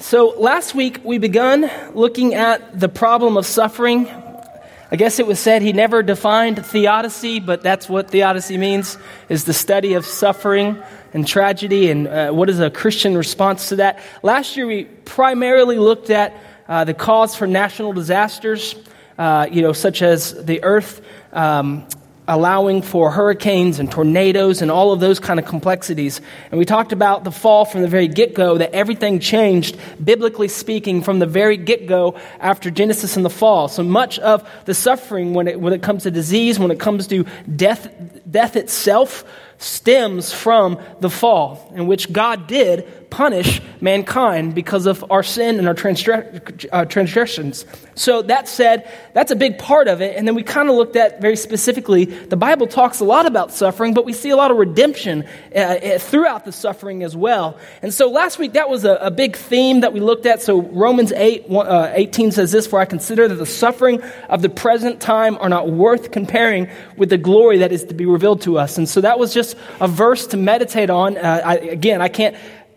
So last week we begun looking at the problem of suffering. I guess it was said he never defined theodicy, but that's what theodicy means, is the study of suffering and tragedy and what is a Christian response to that. Last year we primarily looked at the cause for national disasters, such as the earth allowing for hurricanes and tornadoes and all of those kind of complexities. And we talked about the fall from the very get-go, that everything changed, biblically speaking, from the very get-go after Genesis and the fall. So much of the suffering when it comes to disease, when it comes to death itself, stems from the fall, in which God did punish mankind because of our sin and our transgressions. So that said, that's a big part of it. And then we kind of looked at very specifically, the Bible talks a lot about suffering, but we see a lot of redemption throughout the suffering as well. And so last week, that was a big theme that we looked at. So Romans 8:18 says this, "For I consider that the suffering of the present time are not worth comparing with the glory that is to be revealed to us." And so that was just a verse to meditate on. I can't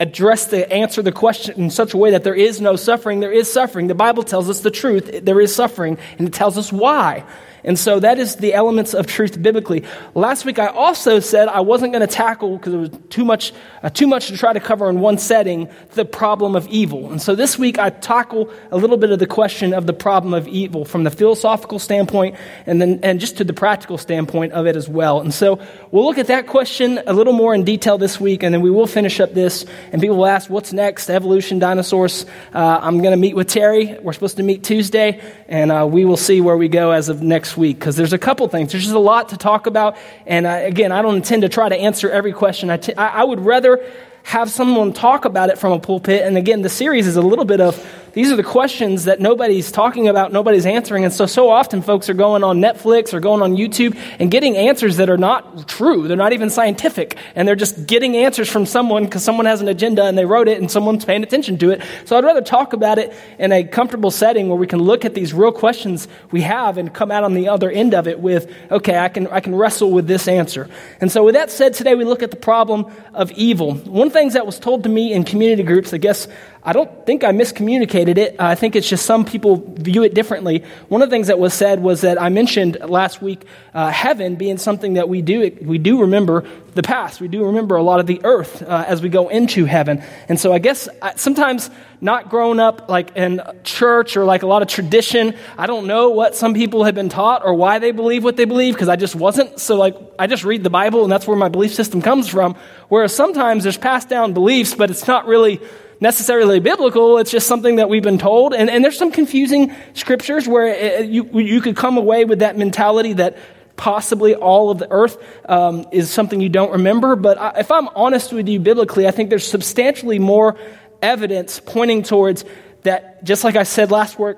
answer the question in such a way that there is no suffering. There is suffering. The Bible tells us the truth. There is suffering, and it tells us why. And so that is the elements of truth biblically. Last week I also said I wasn't going to tackle, because it was too much to try to cover in one setting, the problem of evil. And so this week I tackle a little bit of the question of the problem of evil from the philosophical standpoint and just to the practical standpoint of it as well. And so we'll look at that question a little more in detail this week, and then we will finish up this. And people will ask, what's next? Evolution, dinosaurs. I'm going to meet with Terry. We're supposed to meet Tuesday, and we will see where we go as of next week, because there's a couple things. There's just a lot to talk about, and I don't intend to try to answer every question. I would rather have someone talk about it from a pulpit, and again, the series is a little bit of, these are the questions that nobody's talking about, nobody's answering, and so often folks are going on Netflix or going on YouTube and getting answers that are not true. They're not even scientific, and they're just getting answers from someone because someone has an agenda and they wrote it and someone's paying attention to it. So I'd rather talk about it in a comfortable setting where we can look at these real questions we have and come out on the other end of it with, okay, I can wrestle with this answer. And so with that said, today we look at the problem of evil. One of the things that was told to me in community groups, I don't think I miscommunicated it. I think it's just some people view it differently. One of the things that was said was that I mentioned last week heaven being something that we do remember the past. We do remember a lot of the earth as we go into heaven. And so I guess sometimes not growing up like in church or like a lot of tradition, I don't know what some people have been taught or why they believe what they believe, because I just wasn't. So I just read the Bible and that's where my belief system comes from. Whereas sometimes there's passed down beliefs, but it's not really necessarily biblical. It's just something that we've been told. And there's some confusing scriptures where you could come away with that mentality that possibly all of the earth is something you don't remember. But if I'm honest with you biblically, I think there's substantially more evidence pointing towards that, just like I said last week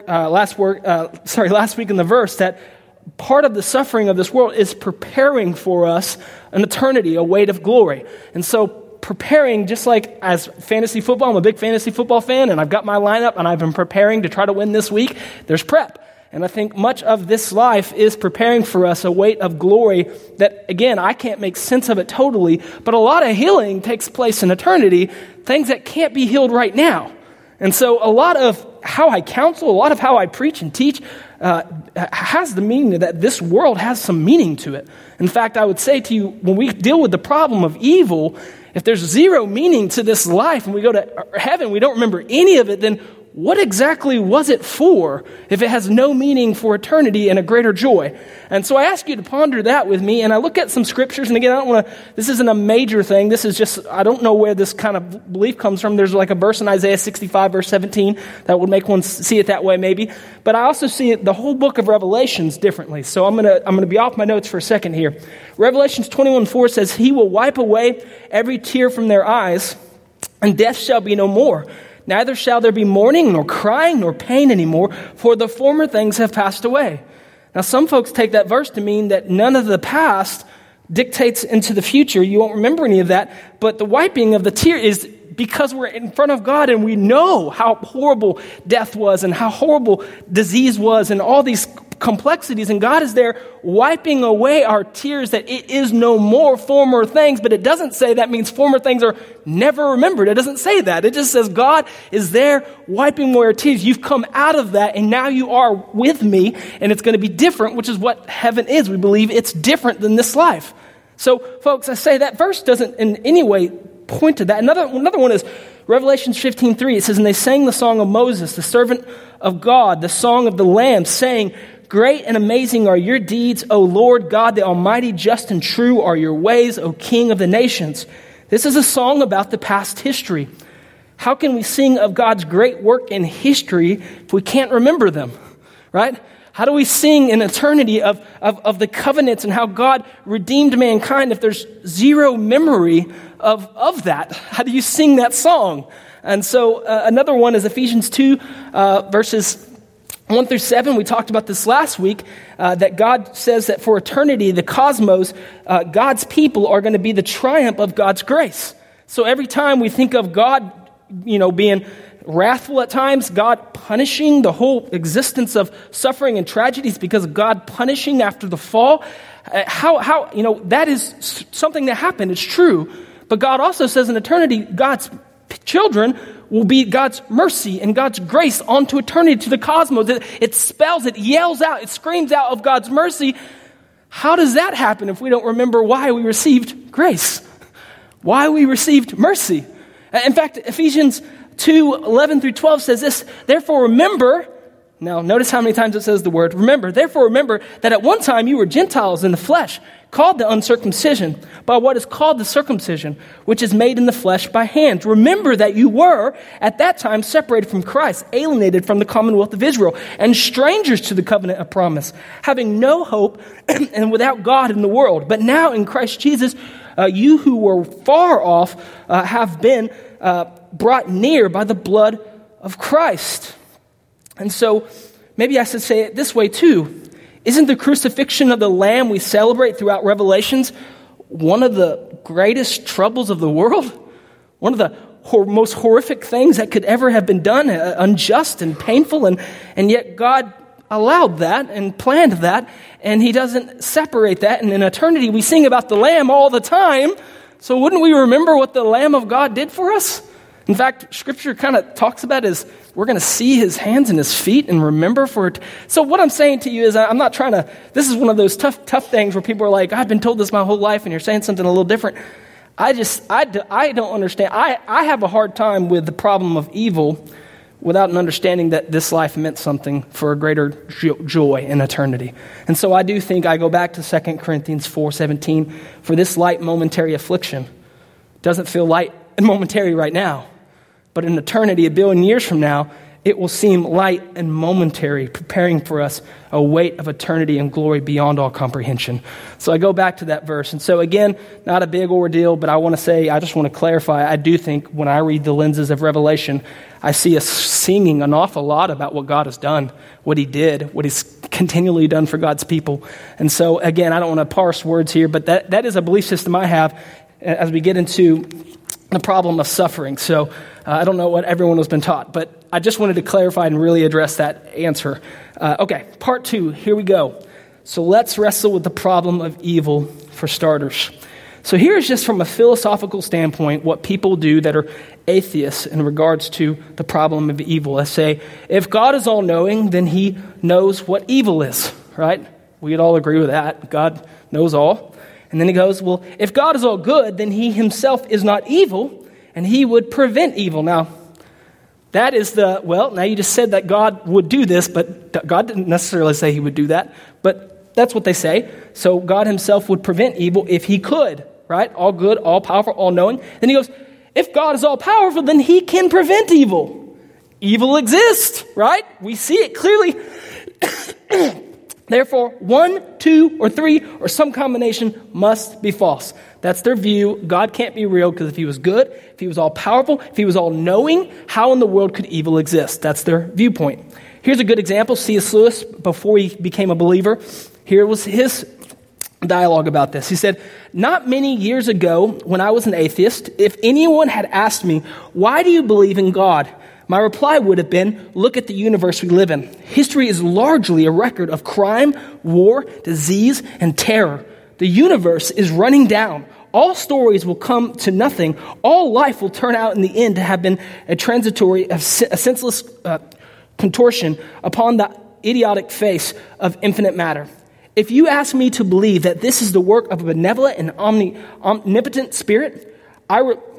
in the verse, that part of the suffering of this world is preparing for us an eternity, a weight of glory. And so preparing, just like as fantasy football, I'm a big fantasy football fan, and I've got my lineup, and I've been preparing to try to win this week. There's prep. And I think much of this life is preparing for us a weight of glory that, again, I can't make sense of it totally, but a lot of healing takes place in eternity, things that can't be healed right now. And so a lot of how I counsel, a lot of how I preach and teach has the meaning that this world has some meaning to it. In fact, I would say to you, when we deal with the problem of evil, if there's zero meaning to this life and we go to heaven, we don't remember any of it, then what exactly was it for if it has no meaning for eternity and a greater joy? And so I ask you to ponder that with me, and I look at some scriptures, and again, this isn't a major thing. This is just, I don't know where this kind of belief comes from. There's like a verse in Isaiah 65, verse 17, that would make one see it that way maybe. But I also see the whole book of Revelations differently. So I'm gonna be off my notes for a second here. Revelations 21:4 says, "He will wipe away every tear from their eyes, and death shall be no more. Neither shall there be mourning, nor crying, nor pain anymore, for the former things have passed away." Now, some folks take that verse to mean that none of the past dictates into the future. You won't remember any of that. But the wiping of the tear is because we're in front of God and we know how horrible death was and how horrible disease was and all these complexities, and God is there wiping away our tears, that it is no more former things. But it doesn't say that means former things are never remembered. It doesn't say that. It just says God is there wiping away our tears. You've come out of that, and now you are with me, and it's going to be different, which is what heaven is. We believe it's different than this life. So, folks, I say that verse doesn't in any way point to that. Another one is Revelation 15:3. It says, "And they sang the song of Moses, the servant of God, the song of the Lamb, saying, Great and amazing are your deeds, O Lord God, the Almighty, just and true are your ways, O King of the nations." This is a song about the past history. How can we sing of God's great work in history if we can't remember them, right? How do we sing in eternity of the covenants and how God redeemed mankind if there's zero memory of that? How do you sing that song? And so another one is Ephesians 2, verses 1 through 7. We talked about this last week, that God says that for eternity, the cosmos, God's people are going to be the triumph of God's grace. So every time we think of God, being wrathful at times, God punishing, the whole existence of suffering and tragedies because of God punishing after the fall, that is something that happened. It's true. But God also says in eternity, God's children will be God's mercy and God's grace onto eternity, to the cosmos. It spells, it yells out, it screams out of God's mercy. How does that happen if we don't remember why we received grace? Why we received mercy? In fact, Ephesians 2:11 through 12 says this, "Therefore remember," now notice how many times it says the word remember, "Therefore remember that at one time you were Gentiles in the flesh, called the uncircumcision by what is called the circumcision, which is made in the flesh by hands. Remember that you were at that time separated from Christ, alienated from the commonwealth of Israel, and strangers to the covenant of promise, having no hope and without God in the world. But now in Christ Jesus, you who were far off have been brought near by the blood of Christ." And so maybe I should say it this way too. Isn't the crucifixion of the Lamb we celebrate throughout Revelations one of the greatest troubles of the world? One of the most horrific things that could ever have been done, unjust and painful, and yet God allowed that and planned that, and He doesn't separate that. And in eternity, we sing about the Lamb all the time, so wouldn't we remember what the Lamb of God did for us? In fact, Scripture kind of talks about is we're going to see His hands and His feet and remember for it. So what I'm saying to you is I'm not trying to, this is one of those tough things where people are like, I've been told this my whole life and you're saying something a little different. I don't understand. I have a hard time with the problem of evil without an understanding that this life meant something for a greater joy in eternity. And so I do think I go back to 2 Corinthians 4:17, "For this light momentary affliction doesn't feel light and momentary right now. But in eternity, 1 billion years from now, it will seem light and momentary, preparing for us a weight of eternity and glory beyond all comprehension." So I go back to that verse. And so again, not a big ordeal, but I just want to clarify, I do think when I read the lenses of Revelation, I see us singing an awful lot about what God has done, what He did, what He's continually done for God's people. And so again, I don't want to parse words here, but that is a belief system I have as we get into the problem of suffering. So I don't know what everyone has been taught, but I just wanted to clarify and really address that answer. Okay, part 2, here we go. So let's wrestle with the problem of evil for starters. So here's just from a philosophical standpoint what people do that are atheists in regards to the problem of evil. They say, if God is all-knowing, then He knows what evil is, right? We'd all agree with that. God knows all. And then he goes, well, if God is all good, then He Himself is not evil, and He would prevent evil. Now, that is now you just said that God would do this, but God didn't necessarily say He would do that, but that's what they say. So God Himself would prevent evil if He could, right? All good, all powerful, all knowing. Then he goes, if God is all powerful, then He can prevent evil. Evil exists, right? We see it clearly. Therefore, 1, 2, or 3, or some combination must be false. That's their view. God can't be real because if He was good, if He was all powerful, if He was all knowing, how in the world could evil exist? That's their viewpoint. Here's a good example. C.S. Lewis, before he became a believer, here was his dialogue about this. He said, "Not many years ago, when I was an atheist, if anyone had asked me, 'Why do you believe in God?' My reply would have been, look at the universe we live in. History is largely a record of crime, war, disease, and terror. The universe is running down. All stories will come to nothing. All life will turn out in the end to have been a transitory, a senseless contortion upon the idiotic face of infinite matter. If you ask me to believe that this is the work of a benevolent and omnipotent spirit, I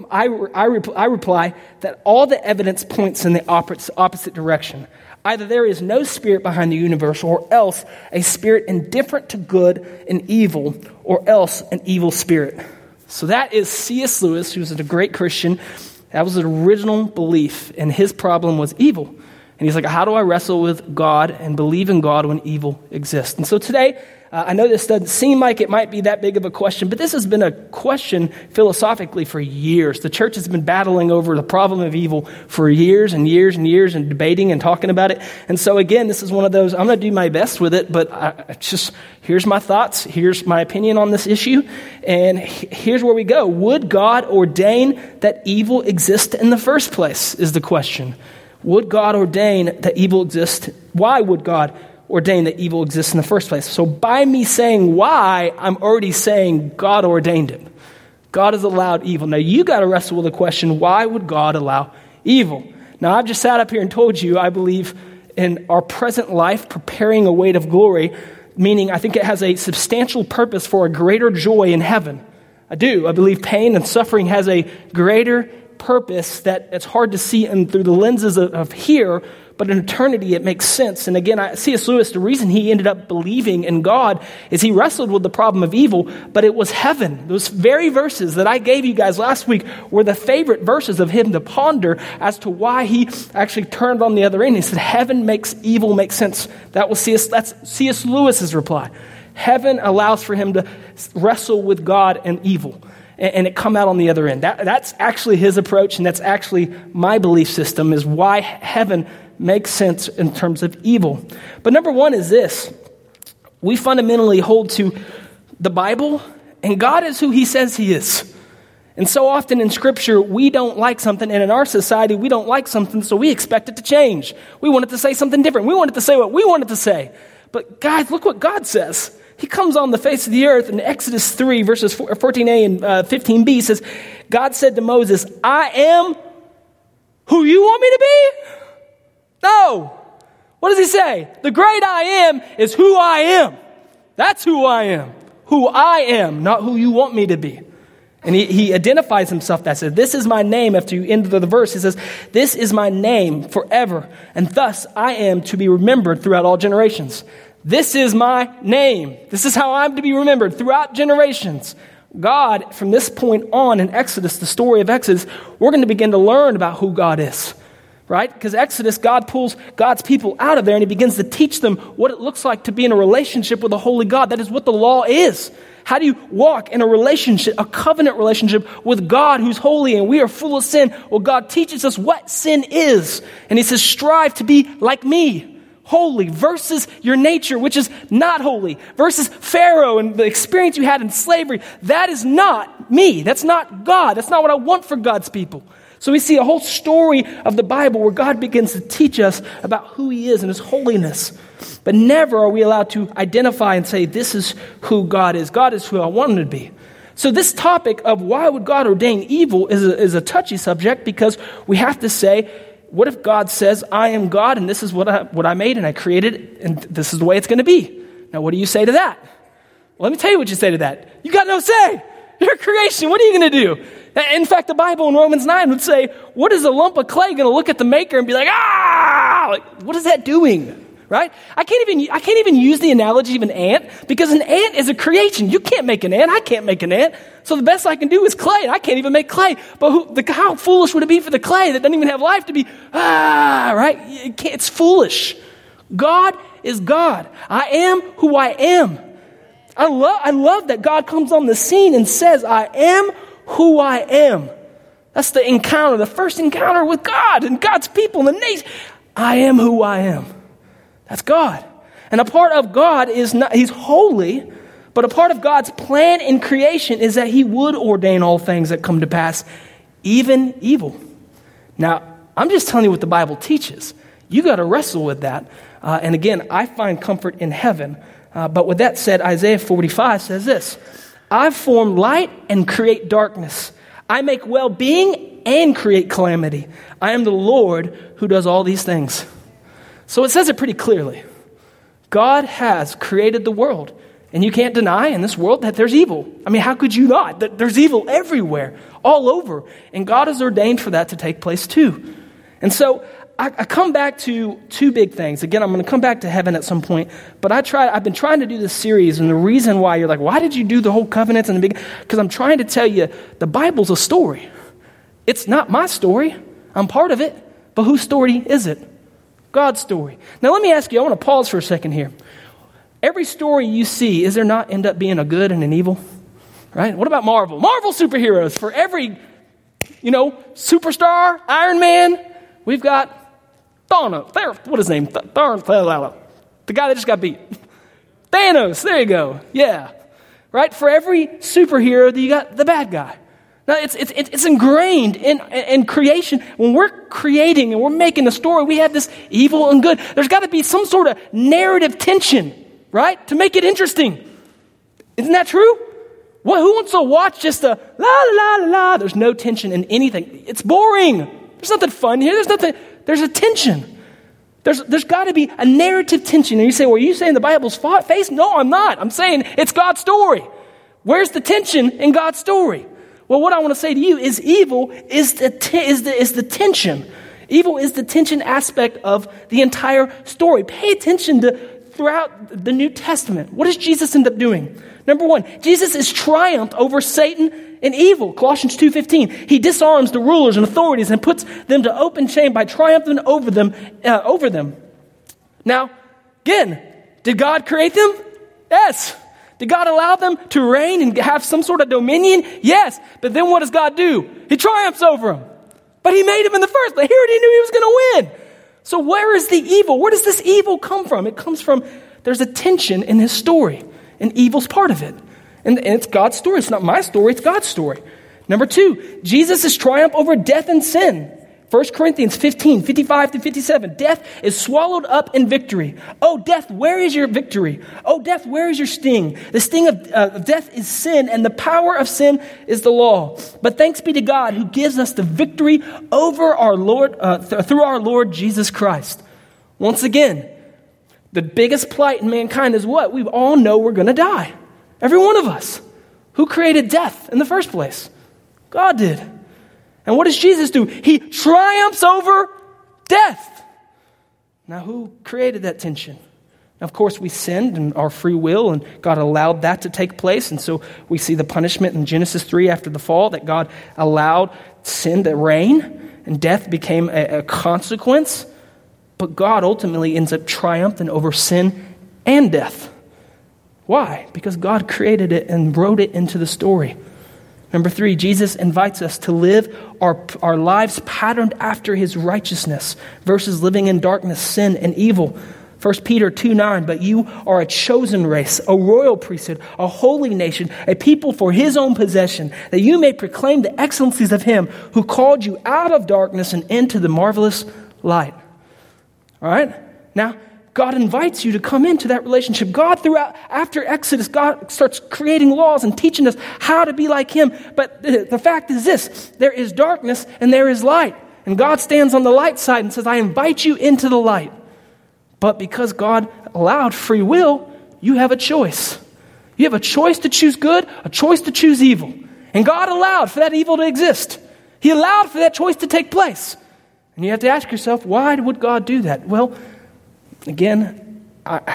reply that all the evidence points in the opposite direction. Either there is no spirit behind the universe, or else a spirit indifferent to good and evil, or else an evil spirit. So that is C.S. Lewis, who was a great Christian. That was his original belief, and his problem was evil. And he's like, how do I wrestle with God and believe in God when evil exists? And so today, I know this doesn't seem like it might be that big of a question, but this has been a question philosophically for years. The church has been battling over the problem of evil for years and years and years and debating and talking about it. And so again, this is one of those, I'm going to do my best with it, but here's my thoughts, here's my opinion on this issue, and here's where we go. Would God ordain that evil exist in the first place is the question. Would God ordain that evil exist? Why would God ordain that evil exists in the first place? So by me saying why, I'm already saying God ordained it. God has allowed evil. Now you got to wrestle with the question, why would God allow evil? Now I've just sat up here and told you I believe in our present life preparing a weight of glory, meaning I think it has a substantial purpose for a greater joy in heaven. I do. I believe pain and suffering has a greater purpose that it's hard to see through the lenses of here, but in eternity it makes sense. And again, C.S. Lewis, the reason he ended up believing in God is he wrestled with the problem of evil, but it was heaven. Those very verses that I gave you guys last week were the favorite verses of him to ponder as to why he actually turned on the other end. He said, heaven makes evil make sense. That's C.S. Lewis's reply. Heaven allows for him to wrestle with God and evil, and it come out on the other end. That's actually his approach, and that's actually my belief system, is why heaven makes sense in terms of evil. But number one is this. We fundamentally hold to the Bible, and God is who he says he is. And so often in Scripture, we don't like something, and in our society, we don't like something, so we expect it to change. We want it to say something different. We want it to say what we want it to say. But guys, look what God says. He comes on the face of the earth in Exodus 3, verses 14a and 15b, says, God said to Moses, I am who you want me to be? No. What does he say? The great I am is who I am. That's who I am. Who I am, not who you want me to be. And he identifies himself that says, this is my name. After you end the verse, he says, this is my name forever, and thus I am to be remembered throughout all generations. This is my name. This is how I'm to be remembered throughout generations. God, from this point on in Exodus, the story of Exodus, we're going to begin to learn about who God is, right? Because Exodus, God pulls God's people out of there and he begins to teach them what it looks like to be in a relationship with a holy God. That is what the law is. How do you walk in a relationship, a covenant relationship with God who's holy and we are full of sin? Well, God teaches us what sin is. And he says, strive to be like me. Holy versus your nature, which is not holy, versus Pharaoh and the experience you had in slavery. That is not me. That's not God. That's not what I want for God's people. So we see a whole story of the Bible where God begins to teach us about who he is and his holiness. But never are we allowed to identify and say, this is who God is. God is who I want him to be. So this topic of why would God ordain evil is a touchy subject, because we have to say, what if God says, I am God and this is what I made and I created and this is the way it's going to be? Now, what do you say to that? Well, let me tell you what you say to that. You got no say. You're a creation. What are you going to do? In fact, the Bible in Romans 9 would say, what is a lump of clay going to look at the maker and be like, like, what is that doing? Right? I can't even use the analogy of an ant, because an ant is a creation. You can't make an ant. I can't make an ant. So the best I can do is clay, and I can't even make clay. But how foolish would it be for the clay that doesn't even have life to be, right? It's foolish. God is God. I am who I am. I love that God comes on the scene and says, I am who I am. That's the encounter, the first encounter with God and God's people and the nation. I am who I am. That's God. And a part of God is not, he's holy, but a part of God's plan in creation is that he would ordain all things that come to pass, even evil. Now, I'm just telling you what the Bible teaches. You got to wrestle with that. And again, I find comfort in heaven. But with that said, Isaiah 45 says this, I form light and create darkness. I make well-being and create calamity. I am the Lord who does all these things. So it says it pretty clearly. God has created the world. And you can't deny in this world that there's evil. I mean, how could you not? There's evil everywhere, all over. And God has ordained for that to take place too. And so I come back to two big things. Again, I'm going to come back to heaven at some point. But I've been trying to do this series. And the reason why you're like, why did you do the whole covenants and the big? Because I'm trying to tell you the Bible's a story. It's not my story. I'm part of it. But whose story is it? God's story. Now let me ask you, I want to pause for a second here. Every story you see, is there not end up being a good and an evil? Right? What about Marvel? Marvel superheroes. For every, superstar, Iron Man, we've got Thanos. What is his name? The guy that just got beat. Thanos. There you go. Yeah. Right? For every superhero, you got the bad guy. Now, it's ingrained in creation. When we're creating and we're making a story, we have this evil and good. There's got to be some sort of narrative tension, right? To make it interesting. Isn't that true? Well, who wants to watch just a la, la, la, la? There's no tension in anything. It's boring. There's nothing fun here. There's a tension. There's got to be a narrative tension. And you say, well, are you saying the Bible's face? No, I'm not. I'm saying it's God's story. Where's the tension in God's story? Well, what I want to say to you is evil is the tension. Evil is the tension aspect of the entire story. Pay attention to throughout the New Testament. What does Jesus end up doing? Number one, Jesus is triumphed over Satan and evil. Colossians 2:15. He disarms the rulers and authorities and puts them to open shame by triumphing over them. Now, again, did God create them? Yes. Did God allow them to reign and have some sort of dominion? Yes. But then what does God do? He triumphs over them. But he made them in the first place. He already knew he was going to win. So where is the evil? Where does this evil come from? It comes from, there's a tension in his story. And evil's part of it. And it's God's story. It's not my story. It's God's story. Number two, Jesus' triumph over death and sin. 1 Corinthians 15, 55 to 57. Death is swallowed up in victory. Oh, death, where is your victory? Oh, death, where is your sting? The sting of death is sin, and the power of sin is the law. But thanks be to God who gives us the victory over our Lord through our Lord Jesus Christ. Once again, the biggest plight in mankind is what? We all know we're going to die. Every one of us. Who created death in the first place? God did. And what does Jesus do? He triumphs over death. Now, who created that tension? Now, of course, we sinned in our free will, and God allowed that to take place. And so we see the punishment in Genesis 3 after the fall, that God allowed sin to reign, and death became a consequence. But God ultimately ends up triumphing over sin and death. Why? Because God created it and wrote it into the story. Number three, Jesus invites us to live our lives patterned after his righteousness versus living in darkness, sin, and evil. 1 Peter 2:9, but you are a chosen race, a royal priesthood, a holy nation, a people for his own possession, that you may proclaim the excellencies of him who called you out of darkness and into the marvelous light. All right? Now, God invites you to come into that relationship. God, after Exodus, God starts creating laws and teaching us how to be like him. But the fact is this, there is darkness and there is light. And God stands on the light side and says, I invite you into the light. But because God allowed free will, you have a choice. You have a choice to choose good, a choice to choose evil. And God allowed for that evil to exist. He allowed for that choice to take place. And you have to ask yourself, why would God do that? Well, again,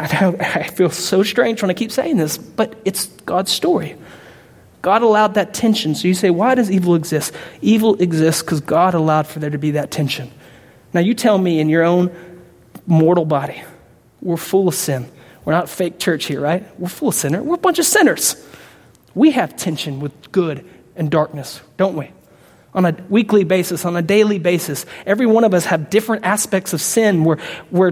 I feel so strange when I keep saying this, but it's God's story. God allowed that tension. So you say, why does evil exist? Evil exists because God allowed for there to be that tension. Now you tell me, in your own mortal body, we're full of sin. We're not fake church here, right? We're full of sinners. We're a bunch of sinners. We have tension with good and darkness, don't we? On a weekly basis, on a daily basis. Every one of us have different aspects of sin where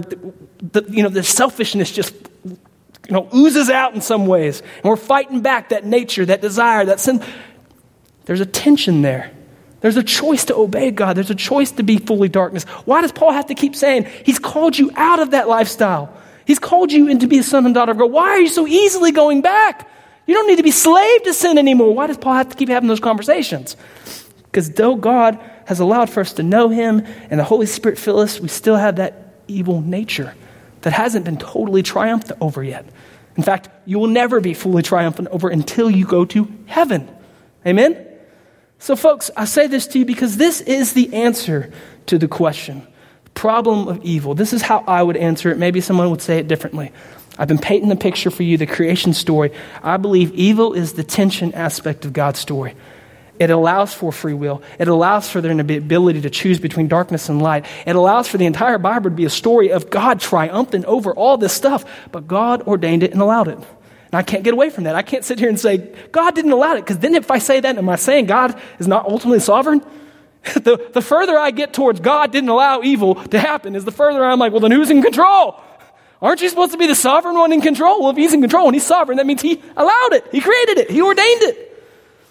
the selfishness just oozes out in some ways. And we're fighting back that nature, that desire, that sin. There's a tension there. There's a choice to obey God. There's a choice to be fully darkness. Why does Paul have to keep saying, he's called you out of that lifestyle? He's called you in to be a son and daughter of God. Why are you so easily going back? You don't need to be slave to sin anymore. Why does Paul have to keep having those conversations? Because though God has allowed for us to know him and the Holy Spirit fill us, we still have that evil nature that hasn't been totally triumphed over yet. In fact, you will never be fully triumphant over until you go to heaven. Amen? So folks, I say this to you because this is the answer to the question. Problem of evil. This is how I would answer it. Maybe someone would say it differently. I've been painting the picture for you, the creation story. I believe evil is the tension aspect of God's story. It allows for free will. It allows for there to be ability to choose between darkness and light. It allows for the entire Bible to be a story of God triumphant over all this stuff, but God ordained it and allowed it. And I can't get away from that. I can't sit here and say, God didn't allow it, because then if I say that, am I saying God is not ultimately sovereign? The further I get towards God didn't allow evil to happen is the further I'm like, well, then who's in control? Aren't you supposed to be the sovereign one in control? Well, if he's in control and he's sovereign, that means he allowed it. He created it. He ordained it.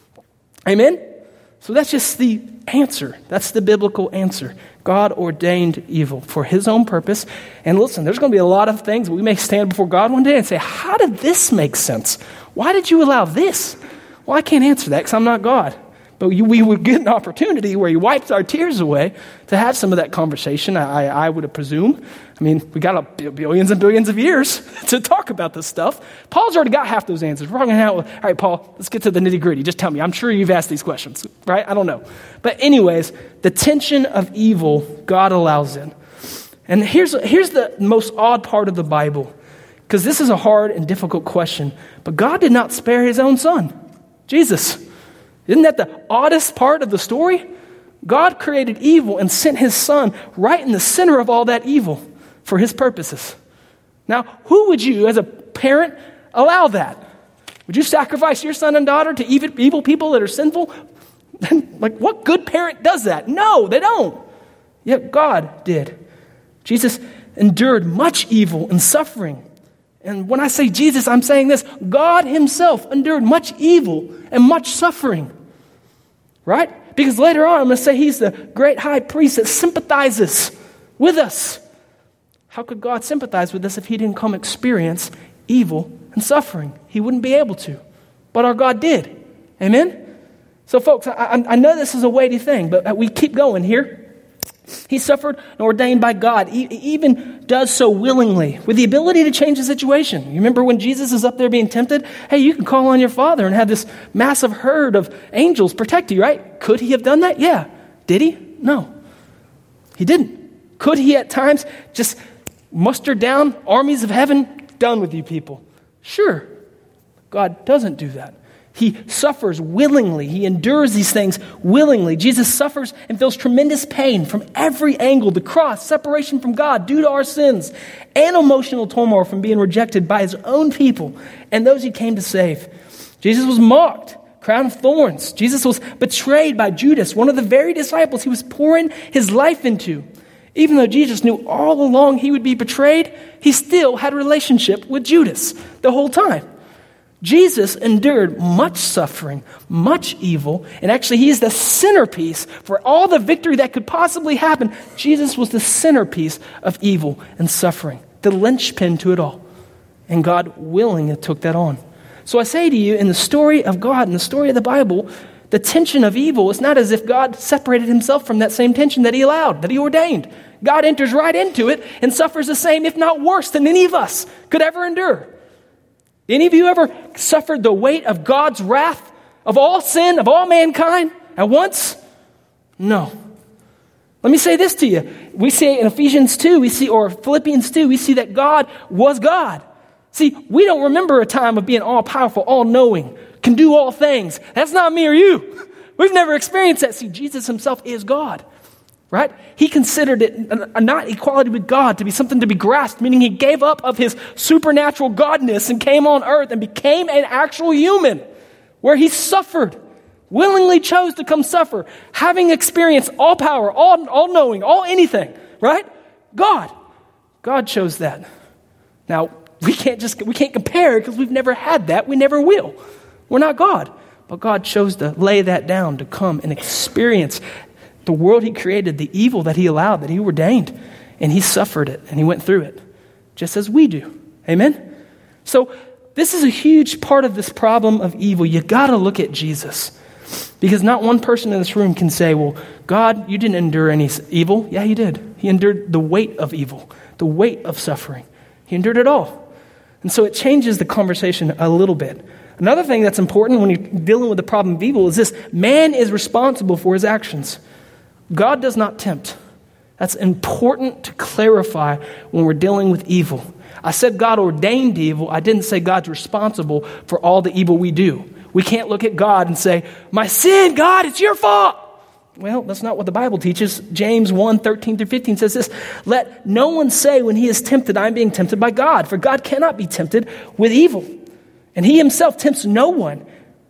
Amen? So that's just the answer. That's the biblical answer. God ordained evil for his own purpose. And listen, there's going to be a lot of things we may stand before God one day and say, how did this make sense? Why did you allow this? Well, I can't answer that because I'm not God. But we would get an opportunity where he wipes our tears away to have some of that conversation, I would presume. I mean, we got billions and billions of years to talk about this stuff. Paul's already got half those answers. We're hanging out with, all right, Paul, let's get to the nitty gritty. Just tell me. I'm sure you've asked these questions, right? I don't know. But anyways, the tension of evil, God allows in. And here's the most odd part of the Bible, because this is a hard and difficult question. But God did not spare his own son, Jesus. Isn't that the oddest part of the story? God created evil and sent his son right in the center of all that evil for his purposes. Now, who would you, as a parent, allow that? Would you sacrifice your son and daughter to evil people that are sinful? Like, what good parent does that? No, they don't. Yet God did. Jesus endured much evil and suffering. And when I say Jesus, I'm saying this. God himself endured much evil and much suffering. Right? Because later on, I'm going to say he's the great high priest that sympathizes with us. How could God sympathize with us if he didn't come experience evil and suffering? He wouldn't be able to. But our God did. Amen? So folks, I know this is a weighty thing, but we keep going here. He suffered and ordained by God. He even does so willingly with the ability to change the situation. You remember when Jesus is up there being tempted? Hey, you can call on your Father and have this massive herd of angels protect you, right? Could he have done that? Yeah. Did he? No. He didn't. Could he at times just muster down armies of heaven? Done with you people. Sure. God doesn't do that. He suffers willingly. He endures these things willingly. Jesus suffers and feels tremendous pain from every angle. The cross, separation from God due to our sins, and emotional turmoil from being rejected by his own people and those he came to save. Jesus was mocked, crown of thorns. Jesus was betrayed by Judas, one of the very disciples he was pouring his life into. Even though Jesus knew all along he would be betrayed, he still had a relationship with Judas the whole time. Jesus endured much suffering, much evil, and actually he is the centerpiece for all the victory that could possibly happen. Jesus was the centerpiece of evil and suffering, the linchpin to it all. And God willingly took that on. So I say to you, in the story of God, in the story of the Bible, the tension of evil is not as if God separated himself from that same tension that he allowed, that he ordained. God enters right into it and suffers the same, if not worse, than any of us could ever endure. Any of you ever suffered the weight of God's wrath, of all sin, of all mankind at once? No. Let me say this to you. We see in Ephesians 2, or Philippians 2, we see that God was God. See, we don't remember a time of being all-powerful, all-knowing, can do all things. That's not me or you. We've never experienced that. See, Jesus himself is God. Right? He considered it not equality with God to be something to be grasped, meaning he gave up of his supernatural godness and came on earth and became an actual human, where he suffered, willingly chose to come suffer, having experienced all power, all knowing, all anything, right? God chose that. Now, we can't compare because we've never had that. We never will. We're not God. But God chose to lay that down to come and experience the world he created, the evil that he allowed, that he ordained. And he suffered it and he went through it, just as we do. Amen? So this is a huge part of this problem of evil. You got to look at Jesus. Because not one person in this room can say, well, God, you didn't endure any evil. Yeah, he did. He endured the weight of evil, the weight of suffering. He endured it all. And so it changes the conversation a little bit. Another thing that's important when you're dealing with the problem of evil is this: man is responsible for his actions. God does not tempt. That's important to clarify when we're dealing with evil. I said God ordained evil. I didn't say God's responsible for all the evil we do. We can't look at God and say, my sin, God, it's your fault. Well, that's not what the Bible teaches. James 1:13-15 says this: let no one say when he is tempted, I'm being tempted by God. For God cannot be tempted with evil, and he himself tempts no one.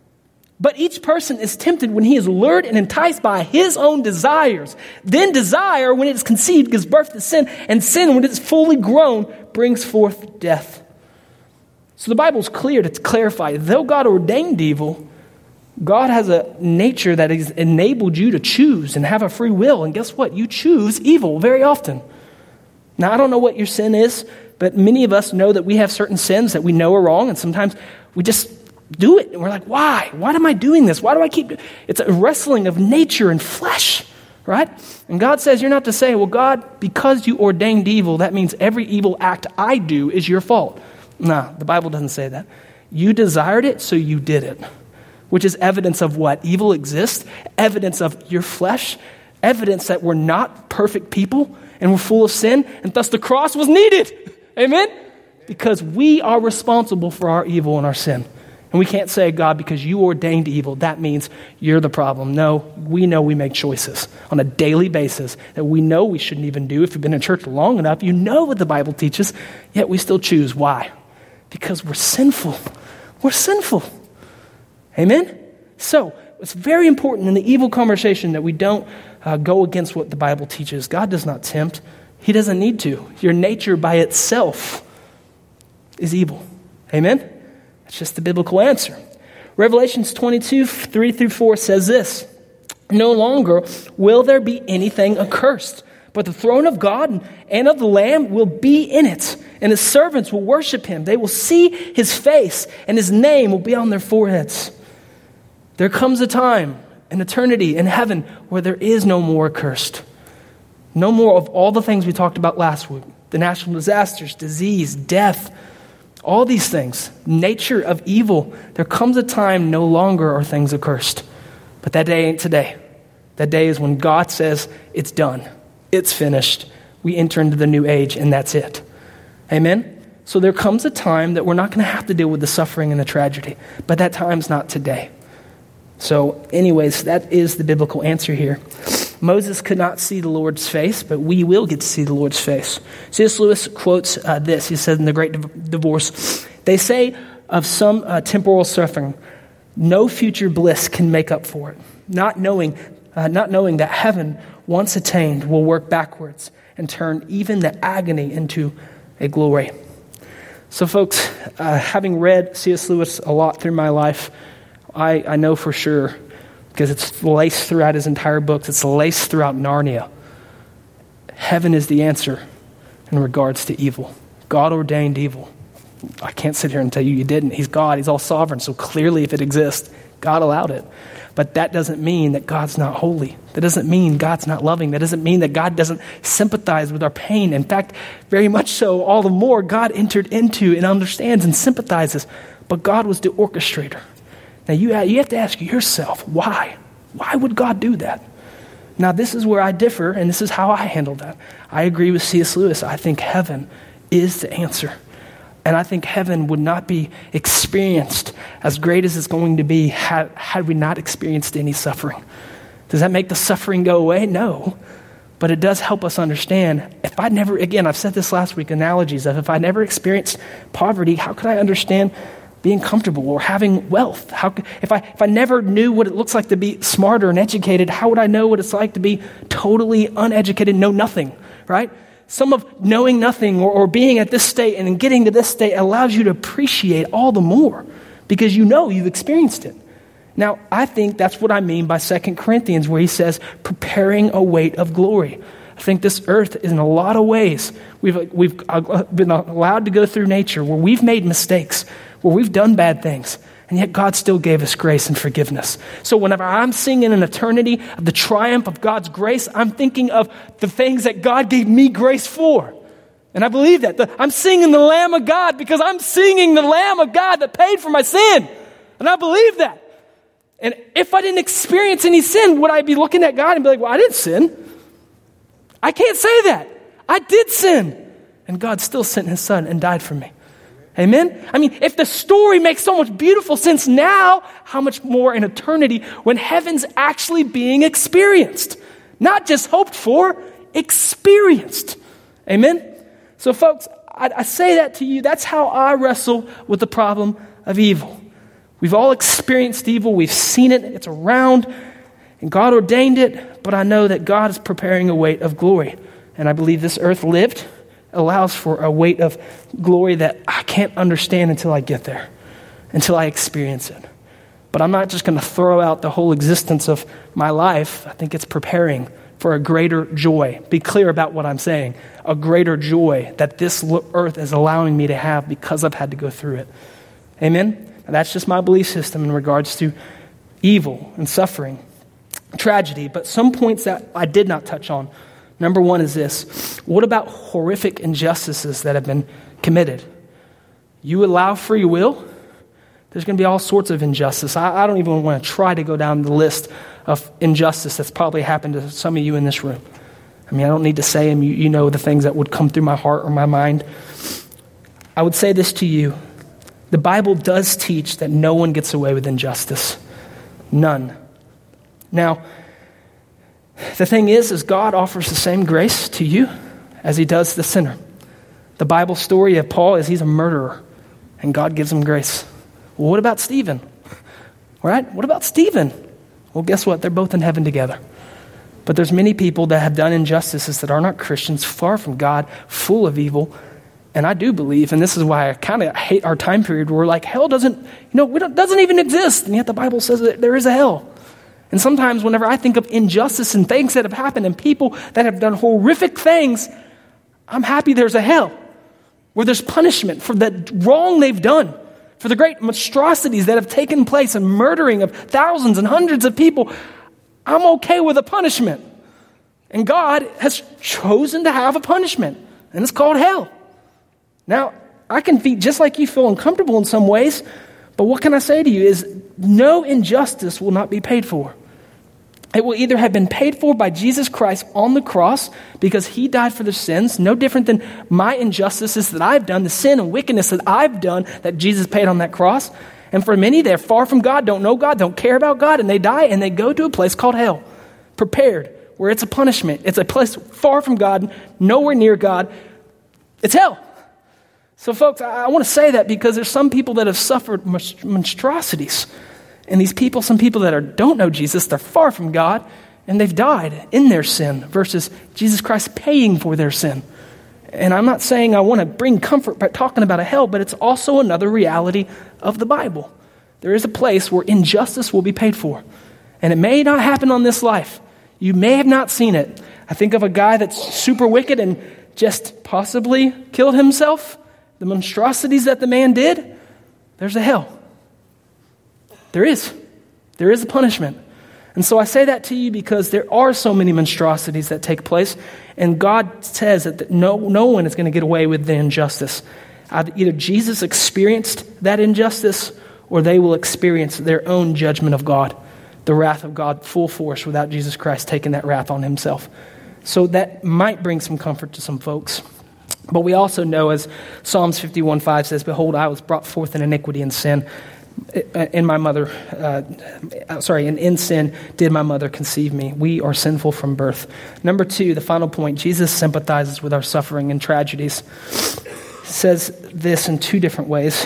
But each person is tempted when he is lured and enticed by his own desires. Then desire, when it is conceived, gives birth to sin. And sin, when it is fully grown, brings forth death. So the Bible is clear to clarify, though God ordained evil, God has a nature that has enabled you to choose and have a free will. And guess what? You choose evil very often. Now, I don't know what your sin is, but many of us know that we have certain sins that we know are wrong. And sometimes we just do it. And we're like, why? Why am I doing this? Why do I keep doing it? It's a wrestling of nature and flesh, right? And God says you're not to say, well, God, because you ordained evil, that means every evil act I do is your fault. No, the Bible doesn't say that. You desired it, so you did it. Which is evidence of what? Evil exists, evidence of your flesh, evidence that we're not perfect people and we're full of sin, and thus the cross was needed. Amen? Because we are responsible for our evil and our sin. And we can't say, God, because you ordained evil, that means you're the problem. No, we know we make choices on a daily basis that we know we shouldn't even do. If you've been in church long enough, you know what the Bible teaches, yet we still choose. Why? Because we're sinful. We're sinful. Amen? So, it's very important in the evil conversation that we don't go against what the Bible teaches. God does not tempt. He doesn't need to. Your nature by itself is evil. Amen? That's just the biblical answer. Revelations 22:3-4 says this: no longer will there be anything accursed, but the throne of God and of the Lamb will be in it, and his servants will worship him. They will see his face, and his name will be on their foreheads. There comes a time, an eternity in heaven, where there is no more accursed. No more of all the things we talked about last week. The national disasters, disease, death, all these things, nature of evil. There comes a time no longer are things accursed. But that day ain't today. That day is when God says, it's done. It's finished. We enter into the new age, and that's it. Amen? So there comes a time that we're not going to have to deal with the suffering and the tragedy. But that time's not today. So anyways, that is the biblical answer here. Moses could not see the Lord's face, but we will get to see the Lord's face. C.S. Lewis quotes this. He said in The Great Divorce, they say of some temporal suffering, no future bliss can make up for it. Not knowing that heaven, once attained, will work backwards and turn even the agony into a glory. So folks, having read C.S. Lewis a lot through my life, I know for sure, because it's laced throughout his entire books, it's laced throughout Narnia. Heaven is the answer in regards to evil. God ordained evil. I can't sit here and tell you didn't. He's God. He's all sovereign. So clearly if it exists, God allowed it. But that doesn't mean that God's not holy. That doesn't mean God's not loving. That doesn't mean that God doesn't sympathize with our pain. In fact, very much so, all the more, God entered into and understands and sympathizes. But God was the orchestrator. Now, you have to ask yourself, why? Why would God do that? Now, this is where I differ, and this is how I handle that. I agree with C.S. Lewis. I think heaven is the answer. And I think heaven would not be experienced as great as it's going to be had we not experienced any suffering. Does that make the suffering go away? No. But it does help us understand. If I never, again, I've said this last week, analogies of if I never experienced poverty, how could I understand being comfortable or having wealth? If I never knew what it looks like to be smarter and educated, how would I know what it's like to be totally uneducated, know nothing, right? Some of knowing nothing or being at this state and then getting to this state allows you to appreciate all the more because you know you've experienced it. Now, I think that's what I mean by 2 Corinthians, where he says, preparing a weight of glory. I think this earth, in a lot of ways, we've been allowed to go through nature where we've made mistakes, where we've done bad things, and yet God still gave us grace and forgiveness. So whenever I'm singing an eternity of the triumph of God's grace, I'm thinking of the things that God gave me grace for. And I believe that. I'm singing the Lamb of God because I'm singing the Lamb of God that paid for my sin. And I believe that. And if I didn't experience any sin, would I be looking at God and be like, well, I didn't sin? I can't say that. I did sin. And God still sent his son and died for me. Amen? I mean, if the story makes so much beautiful sense now, how much more in eternity when heaven's actually being experienced? Not just hoped for, experienced. Amen? So folks, I say that to you. That's how I wrestle with the problem of evil. We've all experienced evil. We've seen it. It's around. And God ordained it. But I know that God is preparing a weight of glory. And I believe this earth lived allows for a weight of glory that I can't understand until I get there, until I experience it. But I'm not just going to throw out the whole existence of my life. I think it's preparing for a greater joy. Be clear about what I'm saying. A greater joy that this earth is allowing me to have because I've had to go through it. Amen? And that's just my belief system in regards to evil and suffering, tragedy. But some points that I did not touch on. Number one is this. What about horrific injustices that have been committed? You allow free will, there's going to be all sorts of injustice. I don't even want to try to go down the list of injustice that's probably happened to some of you in this room. I mean, I don't need to say them. You know the things that would come through my heart or my mind. I would say this to you. The Bible does teach that no one gets away with injustice. None. Now, the thing is God offers the same grace to you as he does the sinner. The Bible story of Paul is he's a murderer, and God gives him grace. Well, what about Stephen? Right? What about Stephen? Well, guess what? They're both in heaven together. But there's many people that have done injustices that are not Christians, far from God, full of evil. And I do believe, and this is why I kind of hate our time period, where we're like, hell doesn't even exist. And yet the Bible says that there is a hell. And sometimes whenever I think of injustice and things that have happened and people that have done horrific things, I'm happy there's a hell where there's punishment for the wrong they've done, for the great monstrosities that have taken place and murdering of thousands and hundreds of people. I'm okay with a punishment. And God has chosen to have a punishment, and it's called hell. Now, I can be just like you feel uncomfortable in some ways, but what can I say to you is no injustice will not be paid for. It will either have been paid for by Jesus Christ on the cross because he died for their sins, no different than my injustices that I've done, the sin and wickedness that I've done that Jesus paid on that cross. And for many, they're far from God, don't know God, don't care about God, and they die and they go to a place called hell, prepared, where it's a punishment. It's a place far from God, nowhere near God. It's hell. So folks, I want to say that because there's some people that have suffered monstrosities. And these people, some people that don't know Jesus, they're far from God, and they've died in their sin versus Jesus Christ paying for their sin. And I'm not saying I want to bring comfort by talking about a hell, but it's also another reality of the Bible. There is a place where injustice will be paid for. And it may not happen on this life. You may have not seen it. I think of a guy that's super wicked and just possibly killed himself. The monstrosities that the man did, there's a hell. There is. There is a punishment. And so I say that to you because there are so many monstrosities that take place, and God says that no one is going to get away with the injustice. Either Jesus experienced that injustice, or they will experience their own judgment of God, the wrath of God, full force, without Jesus Christ taking that wrath on himself. So that might bring some comfort to some folks. But we also know, as Psalms 51:5 says, "Behold, I was brought forth in iniquity and sin. In sin did my mother conceive me." We are sinful from birth. Number 2, the final point, Jesus sympathizes with our suffering and tragedies. He says this in 2 different ways.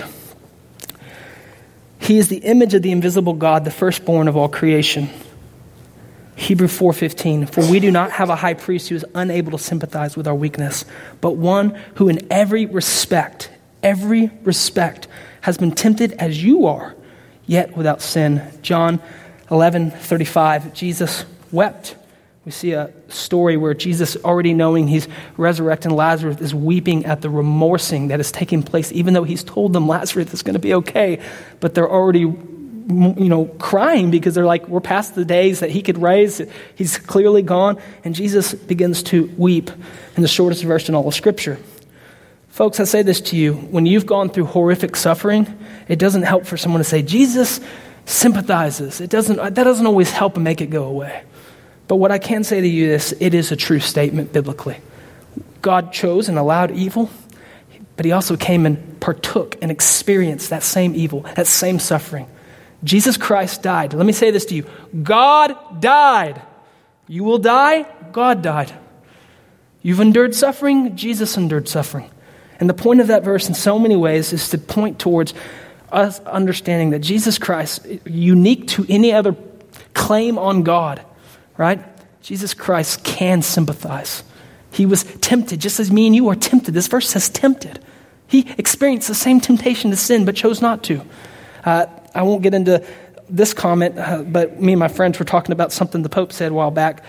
He is the image of the invisible God, the firstborn of all creation. Hebrews 4:15, "For we do not have a high priest who is unable to sympathize with our weakness, but one who in every respect has been tempted as you are, yet without sin. John 11:35, Jesus wept. We see a story where Jesus, already knowing he's resurrecting Lazarus, is weeping at the remorsing that is taking place, even though he's told them Lazarus is going to be okay. But they're already, crying because they're like, we're past the days that he could raise. He's clearly gone. And Jesus begins to weep in the shortest verse in all of Scripture. Folks, I say this to you. When you've gone through horrific suffering, it doesn't help for someone to say, Jesus sympathizes. That doesn't always help and make it go away. But what I can say to you is, it is a true statement biblically. God chose and allowed evil, but he also came and partook and experienced that same evil, that same suffering. Jesus Christ died. Let me say this to you. God died. You will die. God died. You've endured suffering. Jesus endured suffering. And the point of that verse in so many ways is to point towards us understanding that Jesus Christ, unique to any other claim on God, right? Jesus Christ can sympathize. He was tempted just as me and you are tempted. This verse says tempted. He experienced the same temptation to sin, but chose not to. I won't get into this comment, but me and my friends were talking about something the Pope said a while back.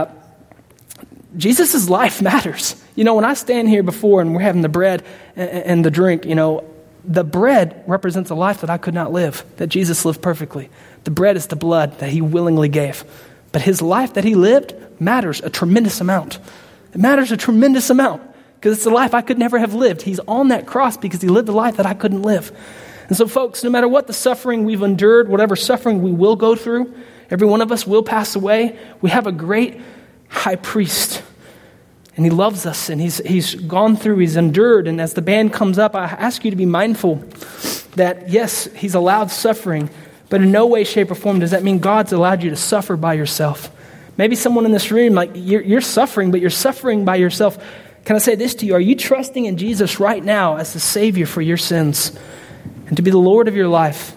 Jesus' life matters. When I stand here before and we're having the bread and the drink, the bread represents a life that I could not live, that Jesus lived perfectly. The bread is the blood that he willingly gave. But his life that he lived matters a tremendous amount. It matters a tremendous amount because it's a life I could never have lived. He's on that cross because he lived a life that I couldn't live. And so, folks, no matter what the suffering we've endured, whatever suffering we will go through, every one of us will pass away. We have a great high priest, and he loves us, and he's gone through, he's endured. And as the band comes up, I ask you to be mindful that, yes, he's allowed suffering, but in no way, shape, or form does that mean God's allowed you to suffer by yourself. Maybe someone in this room, like, you're suffering, but you're suffering by yourself. Can I say this to you? Are you trusting in Jesus right now as the Savior for your sins and to be the Lord of your life?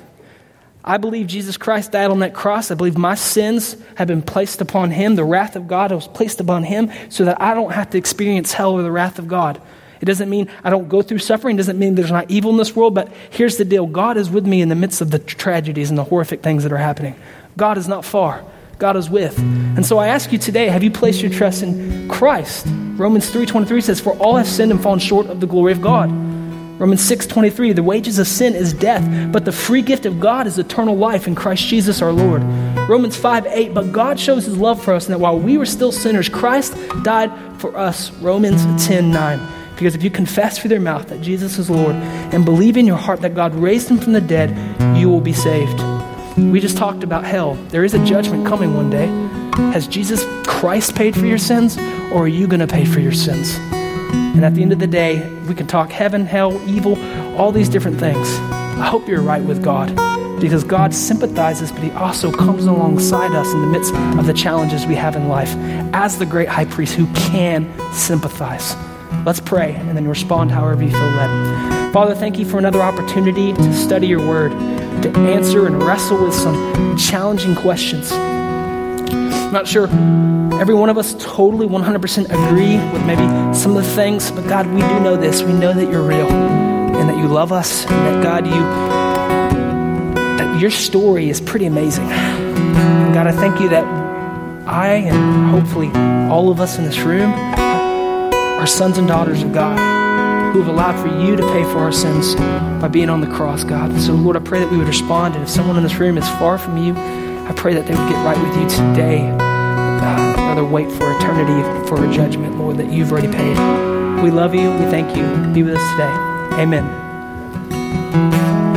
I believe Jesus Christ died on that cross. I believe my sins have been placed upon him. The wrath of God was placed upon him so that I don't have to experience hell or the wrath of God. It doesn't mean I don't go through suffering. It doesn't mean there's not evil in this world. But here's the deal. God is with me in the midst of the tragedies and the horrific things that are happening. God is not far. God is with. And so I ask you today, have you placed your trust in Christ? Romans 3:23 says, for all have sinned and fallen short of the glory of God. Romans 6:23, the wages of sin is death, but the free gift of God is eternal life in Christ Jesus our Lord. Romans 5:8, but God shows his love for us in that while we were still sinners, Christ died for us. Romans 10:9. Because if you confess with your mouth that Jesus is Lord and believe in your heart that God raised him from the dead, you will be saved. We just talked about hell. There is a judgment coming one day. Has Jesus Christ paid for your sins, or are you going to pay for your sins? And at the end of the day, we can talk heaven, hell, evil, all these different things. I hope you're right with God, because God sympathizes, but he also comes alongside us in the midst of the challenges we have in life as the great high priest who can sympathize. Let's pray and then respond however you feel led. Father, thank you for another opportunity to study your word, to answer and wrestle with some challenging questions. I'm not sure every one of us totally 100% agree with maybe some of the things, but God, we do know this. We know that you're real and that you love us, and that God, that your story is pretty amazing. And God, I thank you that I and hopefully all of us in this room are sons and daughters of God who have allowed for you to pay for our sins by being on the cross, God. And so, Lord, I pray that we would respond. And if someone in this room is far from you, I pray that they would get right with you today, rather wait for eternity for a judgment, Lord, that you've already paid. We love you. We thank you. Be with us today. Amen.